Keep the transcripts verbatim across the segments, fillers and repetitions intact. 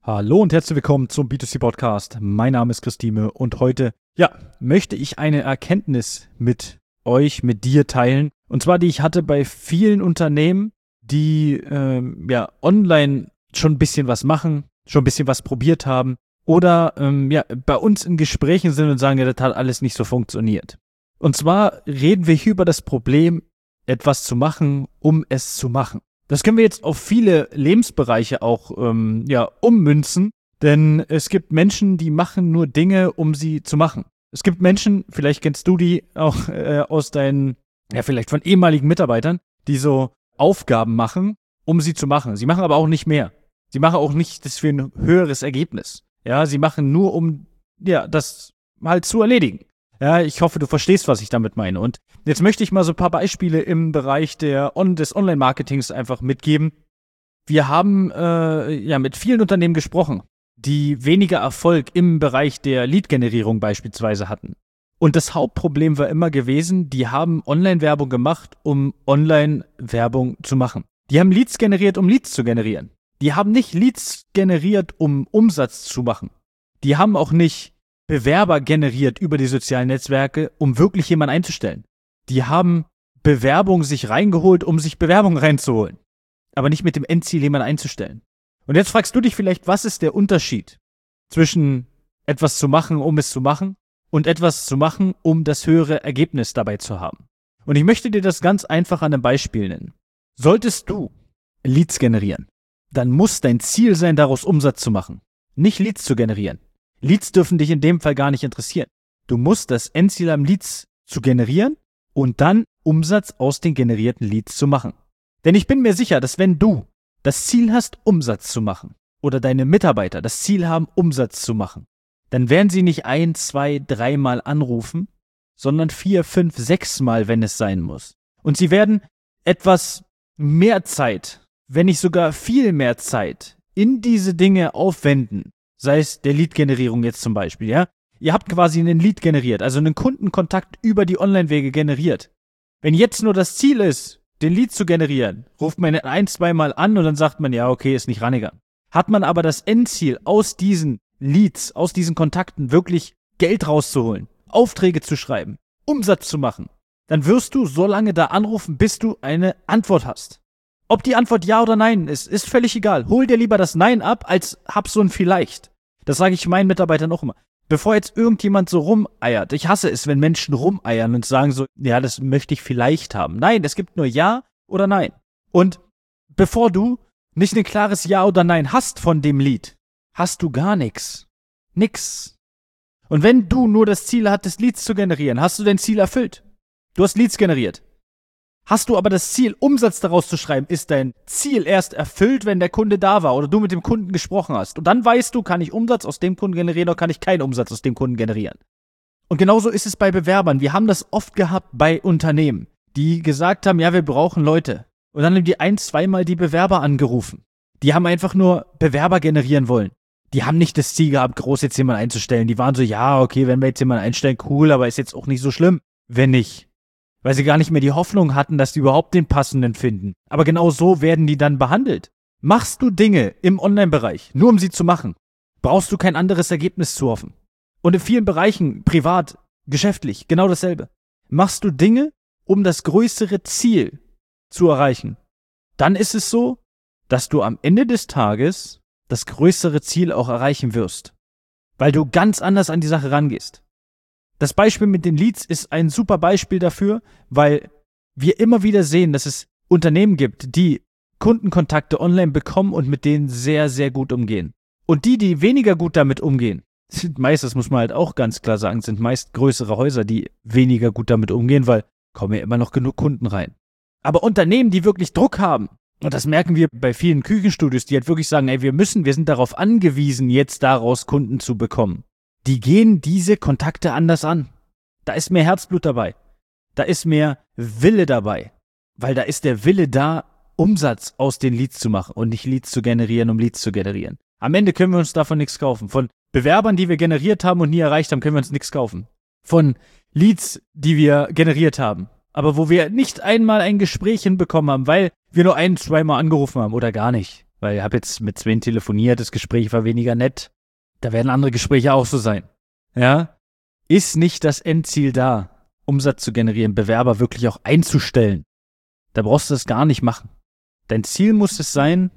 Hallo und herzlich willkommen zum B zwei C Podcast. Mein Name ist Christine und heute, ja, möchte ich eine Erkenntnis mit euch, mit dir teilen. Und zwar, die ich hatte bei vielen Unternehmen, die ähm, ja online schon ein bisschen was machen, schon ein bisschen was probiert haben oder ähm, ja bei uns in Gesprächen sind und sagen, ja, das hat alles nicht so funktioniert. Und zwar reden wir hier über das Problem, etwas zu machen, um es zu machen. Das können wir jetzt auf viele Lebensbereiche auch ähm, ja, ummünzen, denn es gibt Menschen, die machen nur Dinge, um sie zu machen. Es gibt Menschen, vielleicht kennst du die auch äh, aus deinen, ja vielleicht von ehemaligen Mitarbeitern, die so Aufgaben machen, um sie zu machen. Sie machen aber auch nicht mehr. Sie machen auch nicht das für ein höheres Ergebnis. Ja, sie machen nur, um ja das halt zu erledigen. Ja, ich hoffe, du verstehst, was ich damit meine. Und jetzt möchte ich mal so ein paar Beispiele im Bereich der On- des Online-Marketings einfach mitgeben. Wir haben äh, ja mit vielen Unternehmen gesprochen, die weniger Erfolg im Bereich der Lead-Generierung beispielsweise hatten. Und das Hauptproblem war immer gewesen, die haben Online-Werbung gemacht, um Online-Werbung zu machen. Die haben Leads generiert, um Leads zu generieren. Die haben nicht Leads generiert, um Umsatz zu machen. Die haben auch nicht Bewerber generiert über die sozialen Netzwerke, um wirklich jemanden einzustellen. Die haben Bewerbung sich reingeholt, um sich Bewerbung reinzuholen. Aber nicht mit dem Endziel, jemanden einzustellen. Und jetzt fragst du dich vielleicht, was ist der Unterschied zwischen etwas zu machen, um es zu machen, und etwas zu machen, um das höhere Ergebnis dabei zu haben? Und ich möchte dir das ganz einfach an einem Beispiel nennen. Solltest du Leads generieren, dann muss dein Ziel sein, daraus Umsatz zu machen. Nicht Leads zu generieren. Leads dürfen dich in dem Fall gar nicht interessieren. Du musst das Endziel haben, Leads zu generieren und dann Umsatz aus den generierten Leads zu machen. Denn ich bin mir sicher, dass wenn du das Ziel hast, Umsatz zu machen oder deine Mitarbeiter das Ziel haben, Umsatz zu machen, dann werden sie nicht ein, zwei, dreimal anrufen, sondern vier, fünf, sechs Mal, wenn es sein muss. Und sie werden etwas mehr Zeit, wenn nicht sogar viel mehr Zeit, in diese Dinge aufwenden. Sei es der Lead-Generierung jetzt zum Beispiel, ja. Ihr habt quasi einen Lead generiert, also einen Kundenkontakt über die Online-Wege generiert. Wenn jetzt nur das Ziel ist, den Lead zu generieren, ruft man ein, zweimal an und dann sagt man, ja, okay, ist nicht rangegangen. Hat man aber das Endziel, aus diesen Leads, aus diesen Kontakten wirklich Geld rauszuholen, Aufträge zu schreiben, Umsatz zu machen, dann wirst du so lange da anrufen, bis du eine Antwort hast. Ob die Antwort ja oder nein ist, ist völlig egal. Hol dir lieber das Nein ab, als hab so ein Vielleicht. Das sage ich meinen Mitarbeitern auch immer. Bevor jetzt irgendjemand so rumeiert. Ich hasse es, wenn Menschen rumeiern und sagen so, ja, das möchte ich vielleicht haben. Nein, es gibt nur Ja oder Nein. Und bevor du nicht ein klares Ja oder Nein hast von dem Lied, hast du gar nichts. Nix. Und wenn du nur das Ziel hattest, Leads zu generieren, hast du dein Ziel erfüllt. Du hast Leads generiert. Hast du aber das Ziel, Umsatz daraus zu schreiben, ist dein Ziel erst erfüllt, wenn der Kunde da war oder du mit dem Kunden gesprochen hast. Und dann weißt du, kann ich Umsatz aus dem Kunden generieren oder kann ich keinen Umsatz aus dem Kunden generieren. Und genauso ist es bei Bewerbern. Wir haben das oft gehabt bei Unternehmen, die gesagt haben, ja, wir brauchen Leute. Und dann haben die ein-, zweimal die Bewerber angerufen. Die haben einfach nur Bewerber generieren wollen. Die haben nicht das Ziel gehabt, groß jetzt jemanden einzustellen. Die waren so, ja, okay, wenn wir jetzt jemanden einstellen, cool, aber ist jetzt auch nicht so schlimm, wenn nicht. Weil sie gar nicht mehr die Hoffnung hatten, dass sie überhaupt den passenden finden. Aber genau so werden die dann behandelt. Machst du Dinge im Online-Bereich, nur um sie zu machen, brauchst du kein anderes Ergebnis zu hoffen. Und in vielen Bereichen, privat, geschäftlich, genau dasselbe. Machst du Dinge, um das größere Ziel zu erreichen, dann ist es so, dass du am Ende des Tages das größere Ziel auch erreichen wirst. Weil du ganz anders an die Sache rangehst. Das Beispiel mit den Leads ist ein super Beispiel dafür, weil wir immer wieder sehen, dass es Unternehmen gibt, die Kundenkontakte online bekommen und mit denen sehr, sehr gut umgehen. Und die, die weniger gut damit umgehen, sind meist, das muss man halt auch ganz klar sagen, sind meist größere Häuser, die weniger gut damit umgehen, weil kommen ja immer noch genug Kunden rein. Aber Unternehmen, die wirklich Druck haben, und das merken wir bei vielen Küchenstudios, die halt wirklich sagen, ey, wir müssen, wir sind darauf angewiesen, jetzt daraus Kunden zu bekommen. Die gehen diese Kontakte anders an. Da ist mehr Herzblut dabei. Da ist mehr Wille dabei. Weil da ist der Wille da, Umsatz aus den Leads zu machen und nicht Leads zu generieren, um Leads zu generieren. Am Ende können wir uns davon nichts kaufen. Von Bewerbern, die wir generiert haben und nie erreicht haben, können wir uns nichts kaufen. Von Leads, die wir generiert haben, aber wo wir nicht einmal ein Gespräch hinbekommen haben, weil wir nur ein-, zweimal angerufen haben oder gar nicht. weil ich habe jetzt mit Sven telefoniert, das Gespräch war weniger nett. Da werden andere Gespräche auch so sein. Ja? Ist nicht das Endziel da, Umsatz zu generieren, Bewerber wirklich auch einzustellen? Da brauchst du das gar nicht machen. Dein Ziel muss es sein,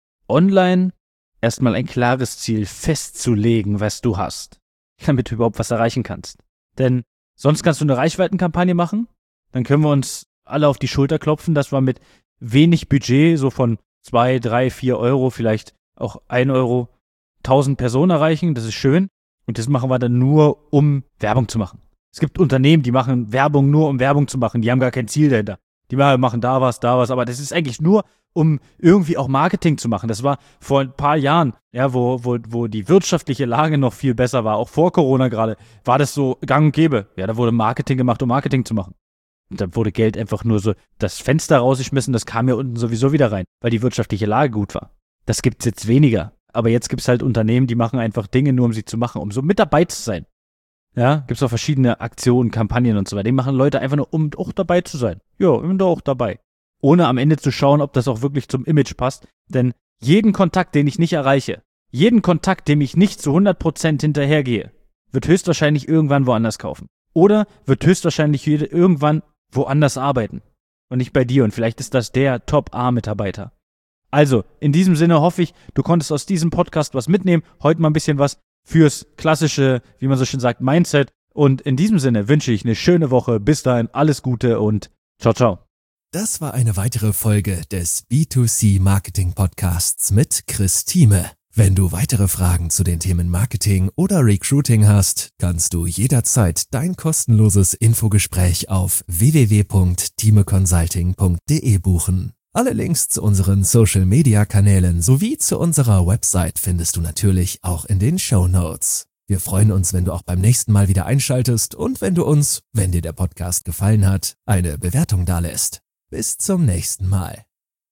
online erstmal ein klares Ziel festzulegen, was du hast, damit du überhaupt was erreichen kannst. Denn sonst kannst du eine Reichweitenkampagne machen, dann können wir uns alle auf die Schulter klopfen, dass wir mit wenig Budget, so von zwei, drei, vier Euro, vielleicht auch ein Euro, tausend Personen erreichen, das ist schön. Und das machen wir dann nur, um Werbung zu machen. Es gibt Unternehmen, die machen Werbung nur, um Werbung zu machen, die haben gar kein Ziel dahinter. Die machen da was, da was, aber das ist eigentlich nur, um irgendwie auch Marketing zu machen. Das war vor ein paar Jahren, ja, wo, wo, wo die wirtschaftliche Lage noch viel besser war, auch vor Corona gerade, war das so gang und gäbe. Ja, da wurde Marketing gemacht, um Marketing zu machen. Und dann wurde Geld einfach nur so das Fenster rausgeschmissen, das kam ja unten sowieso wieder rein, weil die wirtschaftliche Lage gut war. Das gibt's jetzt weniger. Aber jetzt gibt's halt Unternehmen, die machen einfach Dinge nur, um sie zu machen, um so mit dabei zu sein. Ja, gibt's auch verschiedene Aktionen, Kampagnen und so weiter. Die machen Leute einfach nur, um auch dabei zu sein. Ja, ich bin da auch dabei. Ohne am Ende zu schauen, ob das auch wirklich zum Image passt. Denn jeden Kontakt, den ich nicht erreiche, jeden Kontakt, dem ich nicht zu hundert Prozent hinterhergehe, wird höchstwahrscheinlich irgendwann woanders kaufen. Oder wird höchstwahrscheinlich irgendwann woanders arbeiten. Und nicht bei dir. Und vielleicht ist das der Top-A-Mitarbeiter. Also, in diesem Sinne hoffe ich, du konntest aus diesem Podcast was mitnehmen. Heute mal ein bisschen was fürs klassische, wie man so schön sagt, Mindset. Und in diesem Sinne wünsche ich eine schöne Woche. Bis dahin, alles Gute und ciao, ciao. Das war eine weitere Folge des B zwei C Marketing Podcasts mit Chris Thieme. Wenn du weitere Fragen zu den Themen Marketing oder Recruiting hast, kannst du jederzeit dein kostenloses Infogespräch auf w w w punkt thieme consulting punkt d e buchen. Alle Links zu unseren Social-Media-Kanälen sowie zu unserer Website findest du natürlich auch in den Shownotes. Wir freuen uns, wenn du auch beim nächsten Mal wieder einschaltest und wenn du uns, wenn dir der Podcast gefallen hat, eine Bewertung dalässt. Bis zum nächsten Mal.